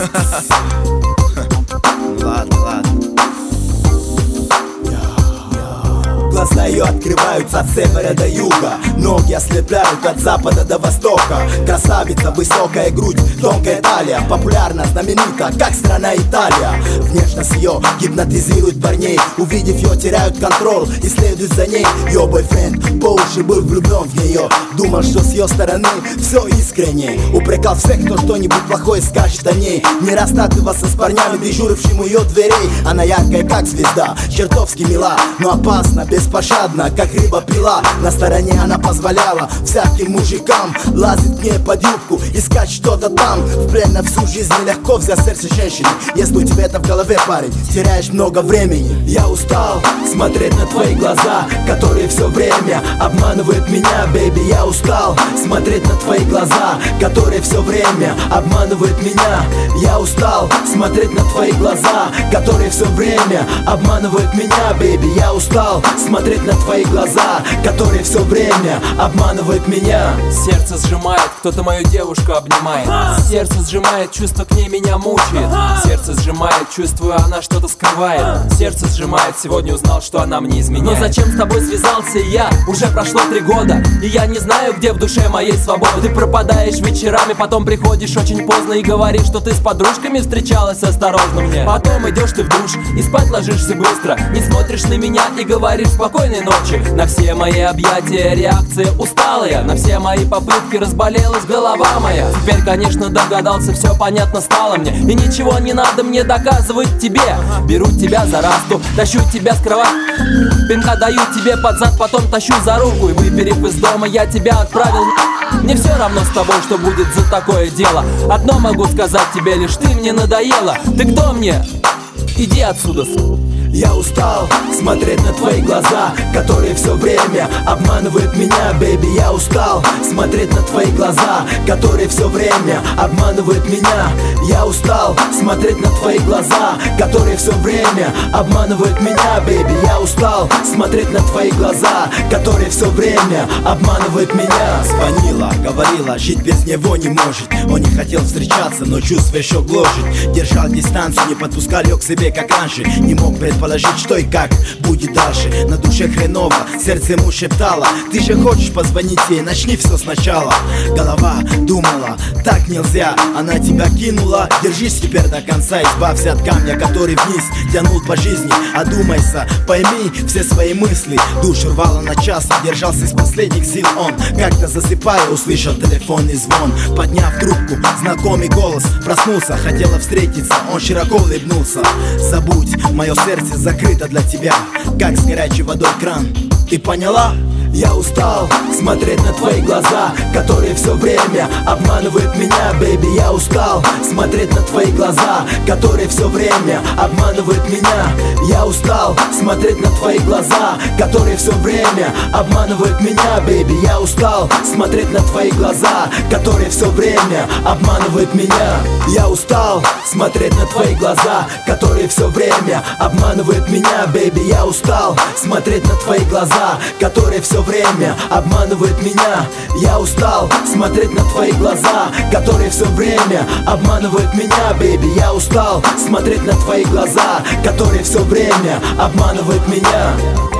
Ладно, ладно. Глаза ее открываются от севера до юга, ноги ослепляют от запада до востока. Красавица, высокая грудь, тонкая талия, популярна, знаменита, как страна Италия. Внешность ее гипнотизирует парней, увидев ее, теряют контроль и следуют за ней. Ее бойфренд по уши был влюблен в нее, думал, что с ее стороны все искренне. Упрекал всех, кто что-нибудь плохое скажет о ней. Не раз сталкивался с парнями, дежурившим у ее дверей. Она яркая, как звезда, чертовски мила, но опасна, беспощадна, как рыба-пила. На стороне она позволяла всяким мужикам лазить к ней под юбку, искать что-то там. В плен на всю жизнь нелегко взять сердце женщины. Если у тебя это в голове, парень, теряешь много времени. Я устал смотреть на твои глаза, которые все время обманывают меня, бэйби. Я устал смотреть на твои глаза, которые все время обманывают меня. Я устал смотреть на твои глаза, которые все время обманывают меня, бэйби. Я устал смотреть на твои глаза, которые все время обманывают меня. Сердце сжимает, кто-то мою девушку обнимает. Сердце сжимает, чувство к ней меня мучает. Сердце сжимает, чувствую, она что-то скрывает. Сердце сжимает, сегодня узнал, что она мне изменяет. Но зачем с тобой связался я? Уже прошло 3 года, и я не знаю, где в душе моей свободы. Ты пропадаешь вечерами, потом приходишь очень поздно и говоришь, что ты с подружками встречалась, осторожно мне. Потом идешь ты в душ и спать ложишься быстро, не смотришь на меня и говоришь спокойной ночи. На все мои объятия реакция усталая, на все мои попытки разболелась голова моя. Теперь, конечно, догадался, все понятно стало мне, и ничего не надо мне доказывать тебе. Беру тебя за расту, тащу тебя с кровати, пинка даю тебе под зад, потом тащу за руку. И выперев из дома, я тебя отправил. Мне все равно с тобой, что будет за такое дело. Одно могу сказать тебе лишь, ты мне надоела. Ты кто мне? Иди отсюда. Я устал смотреть на твои глаза, которые все время обманывают меня, бэйби. Я устал смотреть на твои глаза, которые все время обманывают меня. Я устал смотреть на твои глаза, которые все время обманывают меня, бэйби. Я устал смотреть на твои глаза, которые все время обманывают меня. Звонила, говорила, жить без него не может. Он не хотел встречаться, но чувство еще гложет. Держал дистанцию, не подпускал ее к себе, как раньше. Не мог предположить, что и как будет дальше. На душе хреново, сердце ему шептало: ты же хочешь позвонить ей, начни все сначала. Голова думала, так нельзя, она тебя кинула. Держись теперь до конца, избавься от камня, который вниз тянул по жизни. Одумайся, пойми все свои мысли. Душу рвало на части, держался из последних сил он. Как-то засыпая, услышал телефонный звон. Подняв трубку, знакомый голос. Проснулся, хотела встретиться, он широко улыбнулся. Забудь, мое сердце закрыто для тебя, как с горячей водой кран. Ты поняла? Я устал смотреть на твои глаза, которые все время обманывают меня, бэйби. Я устал смотреть на твои глаза, которые все время обманывают меня. Я устал смотреть на твои глаза, которые все время обманывают меня, бэйби. Я устал смотреть на твои глаза, которые все время обманывают меня. Я устал смотреть на твои глаза, которые все время обманывают меня, бэйби. Я устал смотреть на твои глаза, которые все время обманывают меня. Я устал смотреть на твои глаза, которые все время обманывают меня, бэйби. Я устал смотреть на твои глаза, которые все время обманывают меня.